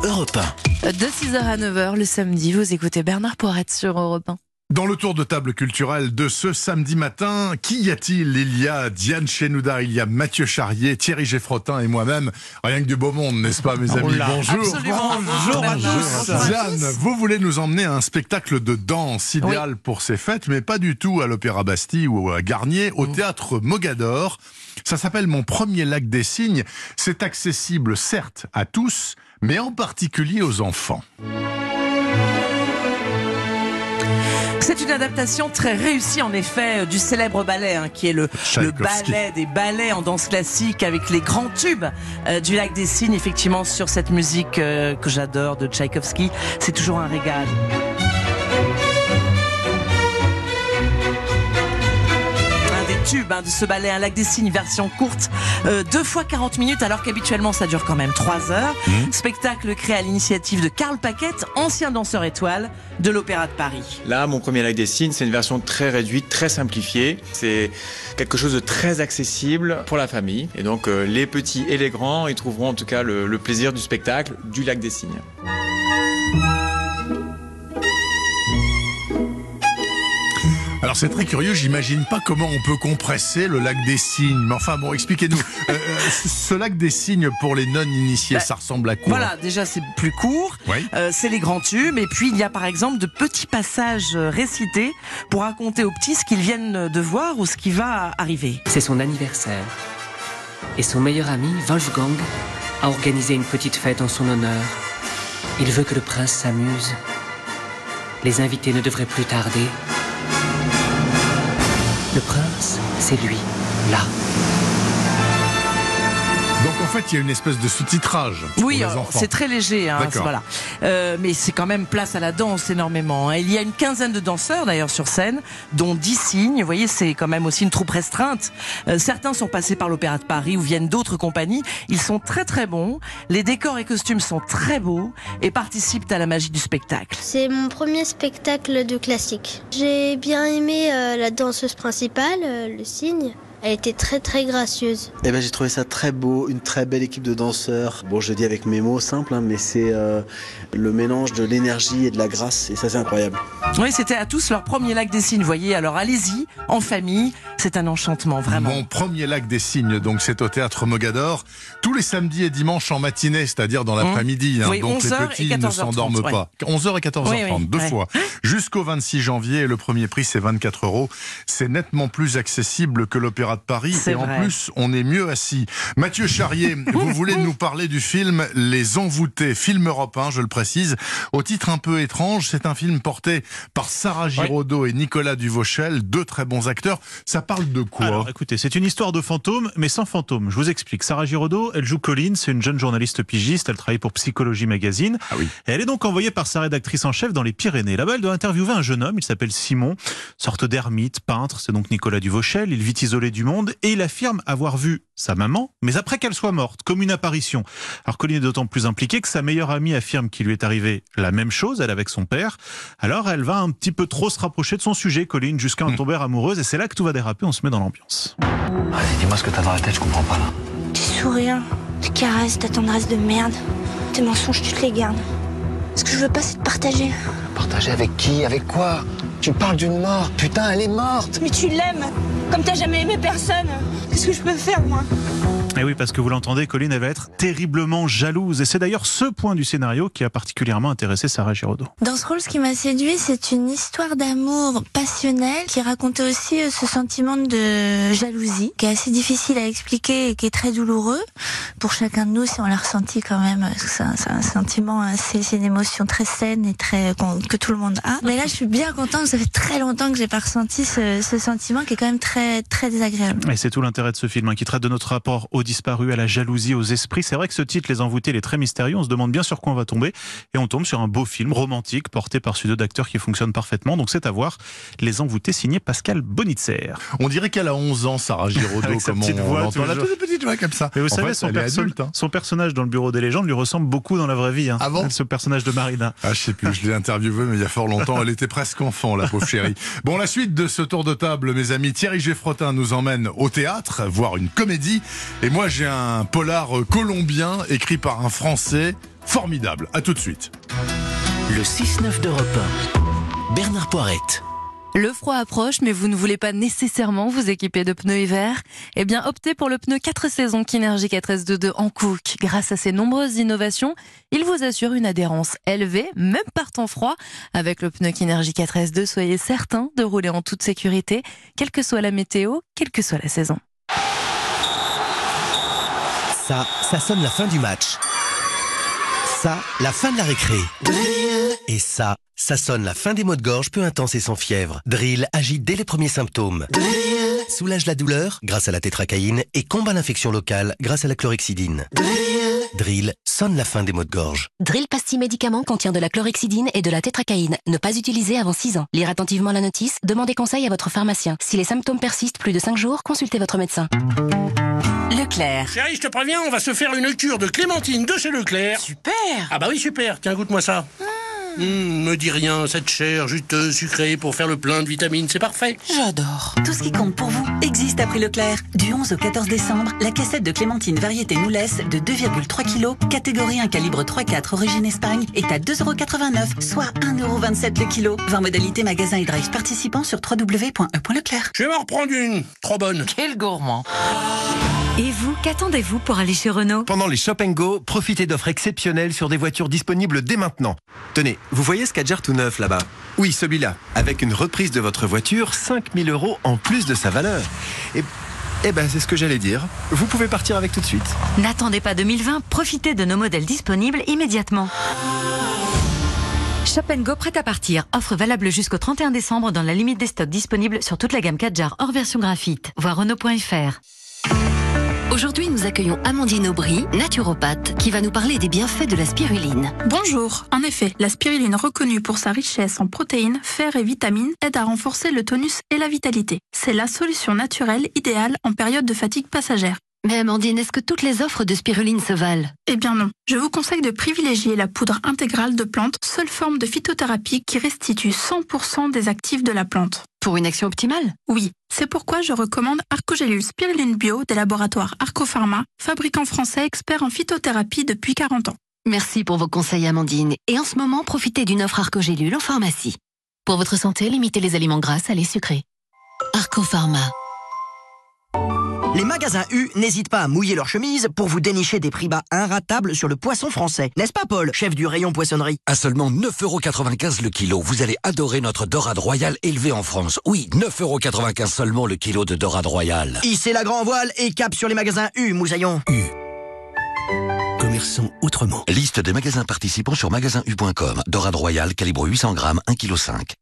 Europe 1. De 6h à 9h le samedi, vous écoutez Bernard Poirette sur Europe 1. Dans le tour de table culturel de ce samedi matin, qui y a-t-il ? Il y a Diane Chénouda, il y a Mathieu Charrier, Thierry Geffrotin et moi-même. Rien que du beau monde, n'est-ce pas mes amis ? Bonjour. Absolument. Bonjour à tous. Diane, vous voulez nous emmener à un spectacle de danse idéal pour ces fêtes, mais pas du tout à l'Opéra Bastille ou à Garnier, au théâtre Mogador. Ça s'appelle Mon premier lac des cygnes. C'est accessible certes à tous, mais en particulier aux enfants. C'est une adaptation très réussie en effet du célèbre ballet qui est le ballet des ballets en danse classique avec les grands tubes du Lac des Cygnes. Effectivement, sur cette musique que j'adore de Tchaïkovski, c'est toujours un régal. Tube de ce ballet, un Lac des Cygnes version courte, 2 fois 40 minutes alors qu'habituellement ça dure quand même 3 heures. Spectacle créé à l'initiative de Karl Paquette, ancien danseur étoile de l'Opéra de Paris. Là, Mon premier Lac des Cygnes, c'est une version très réduite, très simplifiée. C'est quelque chose de très accessible pour la famille. Et donc les petits et les grands, ils trouveront en tout cas le plaisir du spectacle du Lac des Cygnes. Alors c'est très curieux, j'imagine pas comment on peut compresser le lac des cygnes. Mais enfin bon, expliquez-nous. Ce lac des cygnes pour les non-initiés, ça ressemble à quoi ? Voilà, déjà c'est plus court, oui. C'est les grands tubes. Et puis il y a par exemple de petits passages récités pour raconter aux petits ce qu'ils viennent de voir ou ce qui va arriver. C'est son anniversaire. Et son meilleur ami, Wolfgang, a organisé une petite fête en son honneur. Il veut que le prince s'amuse. Les invités ne devraient plus tarder. Le prince, c'est lui, là. Donc en fait, il y a une espèce de sous-titrage pour les enfants. C'est très léger, voilà. Mais c'est quand même place à la danse énormément. Il y a une quinzaine de danseurs d'ailleurs sur scène, dont 10 cygnes. Vous voyez, c'est quand même aussi une troupe restreinte. Certains sont passés par l'Opéra de Paris ou viennent d'autres compagnies. Ils sont très très bons. Les décors et costumes sont très beaux et participent à la magie du spectacle. C'est mon premier spectacle de classique. J'ai bien aimé la danseuse principale, le cygne. Elle était très très gracieuse. J'ai trouvé ça très beau, une très belle équipe de danseurs. Bon, je le dis avec mes mots simples, mais c'est le mélange de l'énergie et de la grâce, et ça c'est incroyable. Oui, c'était à tous leur premier Lac des Cygnes, vous voyez. Alors allez-y, en famille, c'est un enchantement, vraiment. Mon premier Lac des Cygnes, donc c'est au théâtre Mogador, tous les samedis et dimanches en matinée, c'est-à-dire dans l'après-midi. Oui, donc les petits ne s'endorment pas. 11h et 14h30, deux fois. Jusqu'au 26 janvier, le premier prix c'est 24 €. C'est nettement plus accessible que l'Opéra de Paris et en plus on est mieux assis. Mathieu Charrier, vous voulez nous parler du film Les Envoûtés, film Europe 1, je le précise, au titre un peu étrange. C'est un film porté par Sarah Giraudot et Nicolas Duvauchel, deux très bons acteurs. Ça parle de quoi ? Alors écoutez, c'est une histoire de fantôme, mais sans fantôme. Je vous explique. Sarah Giraudot, elle joue Colline, c'est une jeune journaliste pigiste, elle travaille pour Psychologie Magazine. Et elle est donc envoyée par sa rédactrice en chef dans les Pyrénées. Là-bas, elle doit interviewer un jeune homme, il s'appelle Simon, sorte d'ermite, peintre, c'est donc Nicolas Duvauchel, il vit isolé du monde et il affirme avoir vu sa maman, mais après qu'elle soit morte, comme une apparition. Alors Colline est d'autant plus impliquée que sa meilleure amie affirme qu'il lui est arrivé la même chose, elle avec son père. Alors elle va un petit peu trop se rapprocher de son sujet, Colline, jusqu'à en tomber amoureuse, et c'est là que tout va déraper, on se met dans l'ambiance. Allez, dis-moi ce que t'as dans la tête, je comprends pas là. Tes sourires, tes caresses, ta tendresse de merde, tes mensonges, tu te les gardes. Ce que je veux pas, c'est de partager. Partager avec qui ? Avec quoi ? Tu parles d'une mort, putain, elle est morte. Mais tu l'aimes, comme t'as jamais aimé personne. Qu'est-ce que je peux faire, moi ? Et oui, parce que vous l'entendez, Colline, elle va être terriblement jalouse. Et c'est d'ailleurs ce point du scénario qui a particulièrement intéressé Sarah Giraudot. Dans ce rôle, ce qui m'a séduit, c'est une histoire d'amour passionnelle qui racontait aussi ce sentiment de jalousie, qui est assez difficile à expliquer et qui est très douloureux pour chacun de nous si on l'a ressenti quand même. C'est un sentiment, c'est une émotion très saine et que tout le monde a. Mais là, je suis bien contente. Ça fait très longtemps que j'ai pas ressenti ce sentiment qui est quand même très, très désagréable. Et c'est tout l'intérêt de ce film, qui traite de notre rapport aux disparus, à la jalousie, aux esprits. C'est vrai que ce titre, Les Envoûtés, il est très mystérieux. On se demande bien sur quoi on va tomber. Et on tombe sur un beau film romantique porté par ces deux acteurs qui fonctionnent parfaitement. Donc c'est à voir. Les Envoûtés, signé Pascal Bonitzer. On dirait qu'elle a 11 ans, Sarah Giraudot, comme on l'entend. Elle a toute petite voix comme ça. Mais vous savez, son personnage dans le Bureau des légendes lui ressemble beaucoup dans la vraie vie. Ah bon ? Ce personnage de Marina. Je sais plus, je l'ai interviewée, mais il y a fort longtemps. Elle était presque enfant, la pauvre chérie. Bon, la suite de ce tour de table, mes amis, Thierry Geffrotin nous emmène au théâtre, voir une comédie. Et moi, j'ai un polar colombien écrit par un Français. Formidable, à tout de suite. Le 6-9 d'Europe 1. Bernard Poirette. Le froid approche, mais vous ne voulez pas nécessairement vous équiper de pneus hiver? Eh bien, optez pour le pneu 4 saisons Kinergy 4S22 Hankook. Grâce à ses nombreuses innovations, il vous assure une adhérence élevée, même par temps froid. Avec le pneu Kinergy 4S2, soyez certain de rouler en toute sécurité, quelle que soit la météo, quelle que soit la saison. Ça sonne la fin du match. Ça, la fin de la récré. Et ça sonne la fin des maux de gorge peu intenses et sans fièvre. Drill agit dès les premiers symptômes. Soulage la douleur grâce à la tétracaïne et combat l'infection locale grâce à la chlorhexidine. Drill sonne la fin des maux de gorge. Drill pastille médicament contient de la chlorhexidine et de la tétracaïne. Ne pas utiliser avant 6 ans. Lire attentivement la notice, demandez conseil à votre pharmacien. Si les symptômes persistent plus de 5 jours, consultez votre médecin. Leclerc. Chérie, je te préviens, on va se faire une cure de clémentine de chez Leclerc. Super. Ah bah oui, super. Tiens, goûte-moi ça. Me dis rien, cette chair juteuse, sucrée pour faire le plein de vitamines, c'est parfait. J'adore. Tout ce qui compte pour vous existe à prix Leclerc. Du 11 au 14 décembre, la cassette de clémentine variété Noulès de 2,3 kg, catégorie 1 calibre 3,4 origine Espagne, est à 2,89 €, soit 1,27 € le kilo. 20 modalités magasins et drive participants sur www.e.leclerc. Je vais m'en reprendre une. Trop bonne. Quel gourmand. Et vous, qu'attendez-vous pour aller chez Renault? Pendant les Shop & Go, profitez d'offres exceptionnelles sur des voitures disponibles dès maintenant. Tenez, vous voyez ce Kadjar tout neuf là-bas? Oui, celui-là. Avec une reprise de votre voiture, 5 000 € en plus de sa valeur. Eh ben, c'est ce que j'allais dire. Vous pouvez partir avec tout de suite. N'attendez pas 2020, profitez de nos modèles disponibles immédiatement. Shop & Go prêt à partir. Offre valable jusqu'au 31 décembre dans la limite des stocks disponibles sur toute la gamme Kadjar hors version graphite. Voir Renault.fr. Aujourd'hui, nous accueillons Amandine Aubry, naturopathe, qui va nous parler des bienfaits de la spiruline. Bonjour. En effet, la spiruline reconnue pour sa richesse en protéines, fer et vitamines aide à renforcer le tonus et la vitalité. C'est la solution naturelle idéale en période de fatigue passagère. Mais Amandine, est-ce que toutes les offres de spiruline se valent? Eh bien non. Je vous conseille de privilégier la poudre intégrale de plante, seule forme de phytothérapie qui restitue 100% des actifs de la plante. Pour une action optimale? Oui. C'est pourquoi je recommande Arcogélule Spiruline Bio des laboratoires Arcopharma, fabricant français expert en phytothérapie depuis 40 ans. Merci pour vos conseils, Amandine. Et en ce moment, profitez d'une offre Arcogélule en pharmacie. Pour votre santé, limitez les aliments gras, salés, sucrés. Arcopharma. Les magasins U n'hésitent pas à mouiller leur chemise pour vous dénicher des prix bas irratables sur le poisson français. N'est-ce pas, Paul, chef du rayon poissonnerie? À seulement 9,95 € le kilo, vous allez adorer notre dorade royale élevée en France. Oui, 9,95 € seulement le kilo de dorade royale. Hissez la grand voile et cap sur les magasins U, Moussaillon. U. Commerçons autrement. Liste des magasins participants sur magasinsU.com. Dorade royale, calibre 800 grammes, 1,5 kg.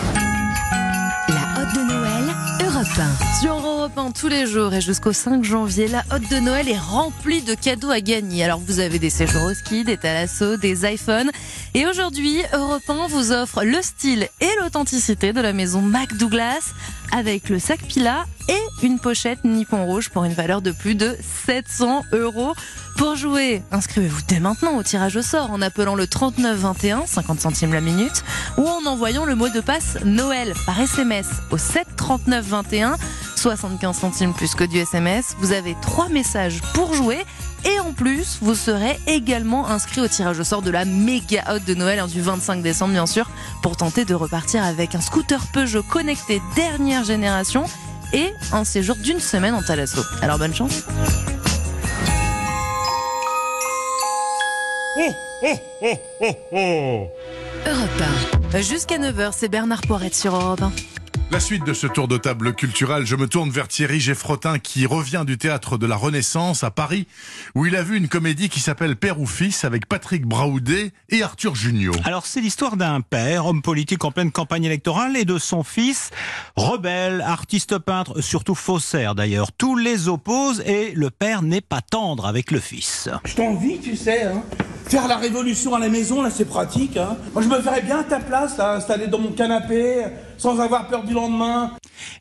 La hotte de Noël, Europe 1. Sur Europe 1 tous les jours et jusqu'au 5 janvier, la hotte de Noël est remplie de cadeaux à gagner. Alors vous avez des séjours au ski, des thalassos, des iPhones. Et aujourd'hui, Europe 1 vous offre le style et l'authenticité de la maison McDouglas avec le sac Pila et une pochette Nippon Rouge pour une valeur de plus de 700 €. Pour jouer, inscrivez-vous dès maintenant au tirage au sort en appelant le 39 21, 50 centimes la minute, ou en envoyant le mot de passe Noël par SMS au 7 39 21, 75 centimes plus que du SMS. Vous avez 3 messages pour jouer. Et en plus, vous serez également inscrit au tirage au sort de la méga hotte de Noël du 25 décembre, bien sûr, pour tenter de repartir avec un scooter Peugeot connecté dernière génération et un séjour d'1 semaine en thalasso. Alors bonne chance. Europe 1. Jusqu'à 9h, c'est Bernard Poirette sur Europe 1. La suite de ce tour de table culturel, je me tourne vers Thierry Geffrotin qui revient du théâtre de la Renaissance à Paris où il a vu une comédie qui s'appelle Père ou Fils avec Patrick Braoudet et Arthur Jugnot. Alors c'est l'histoire d'un père, homme politique en pleine campagne électorale, et de son fils, rebelle, artiste peintre, surtout faussaire d'ailleurs. Tous les opposent et le père n'est pas tendre avec le fils. Je t'envie, tu sais, hein. Faire la révolution à la maison, là, c'est pratique, hein. Moi, je me verrais bien à ta place, là, installé dans mon canapé, sans avoir peur du lendemain.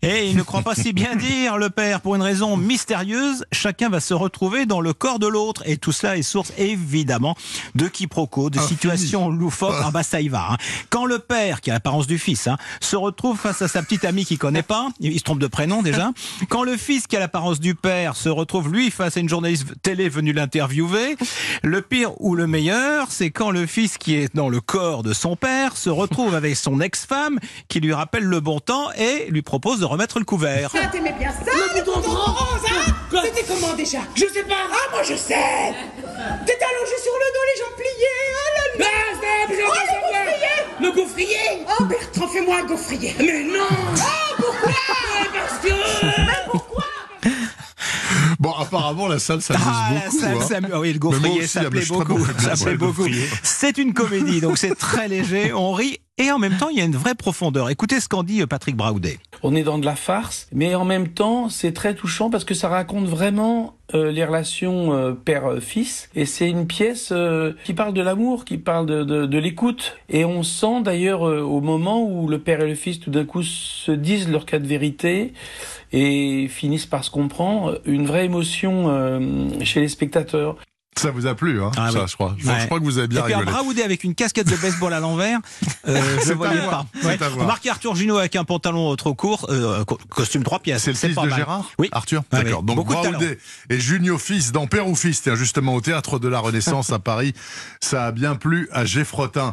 Et il ne croit pas si bien dire, le père, pour une raison mystérieuse. Chacun va se retrouver dans le corps de l'autre. Et tout cela est source, évidemment, de quiproquos, de situations loufoques. Ah bah ça y va. Hein. Quand le père, qui a l'apparence du fils, se retrouve face à sa petite amie qu'il connaît pas, il se trompe de prénom déjà. Quand le fils, qui a l'apparence du père, se retrouve lui face à une journaliste télé venue l'interviewer. Le pire ou le meilleur, c'est quand le fils, qui est dans le corps de son père, se retrouve avec son ex-femme, qui lui rappelle le bon temps et lui propose de remettre le couvert. Ah, t'aimais bien ça, le bouton rose, hein? C'était comment déjà? Je sais pas. Ah, moi je sais. T'étais allongé sur le dos, les jambes pliées. Oh là là. Le gaufrier. Oh, Bertrand, fais-moi un gaufrier. Mais non. Oh, pourquoi? Parce que... Mais pourquoi? Bon, apparemment, la salle s'amuse beaucoup. La salle, oui, le gaufrier, ça plaît beaucoup. Ça plaît beaucoup. C'est une comédie, donc c'est très léger, on rit. Et en même temps, il y a une vraie profondeur. Écoutez ce qu'en dit Patrick Braoudet. On est dans de la farce, mais en même temps, c'est très touchant parce que ça raconte vraiment les relations père-fils. Et c'est une pièce qui parle de l'amour, qui parle de l'écoute. Et on sent d'ailleurs au moment où le père et le fils tout d'un coup se disent leur cas de vérité et finissent par se comprendre, une vraie émotion chez les spectateurs. Ça vous a plu, hein, ah, ça, oui. je crois. Je crois que vous avez bien rigolé. Et puis un Braoudet avec une casquette de baseball à l'envers, je ne voyais pas. Ouais. Remarquez Arthur Junot avec un pantalon trop court, costume 3 pièces. C'est le fils de Gérard ? Oui. Arthur ? Ah, d'accord. oui. Donc Braoudet et Junio fils dans Père ou Fils, justement au Théâtre de la Renaissance à Paris. Ça a bien plu à Geffrotin.